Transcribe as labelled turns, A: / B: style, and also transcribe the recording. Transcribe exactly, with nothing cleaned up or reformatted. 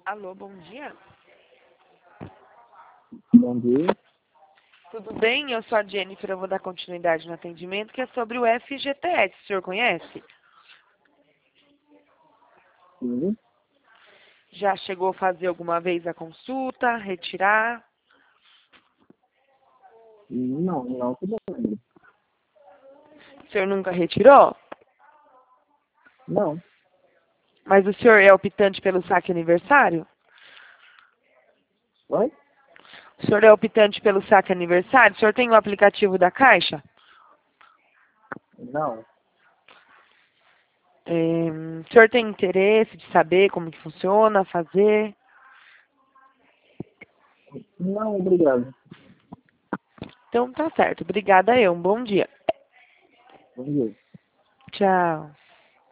A: Alô, bom dia.
B: Bom dia.
A: Tudo bem? Eu sou a Jennifer, eu vou dar continuidade no atendimento, que é sobre o F G T S. O senhor conhece?
B: Sim.
A: Já chegou a fazer alguma vez a consulta, retirar?
B: Não, não que eu lembro.
A: O senhor nunca retirou?
B: Não.
A: Mas o senhor é optante pelo saque aniversário?
B: Oi?
A: O senhor é optante pelo saque aniversário? O senhor tem o aplicativo da Caixa?
B: Não.
A: É, o senhor tem interesse de saber como que funciona, fazer?
B: Não, obrigado.
A: Então tá certo. Obrigada eu. Um bom dia.
B: Bom dia.
A: Tchau.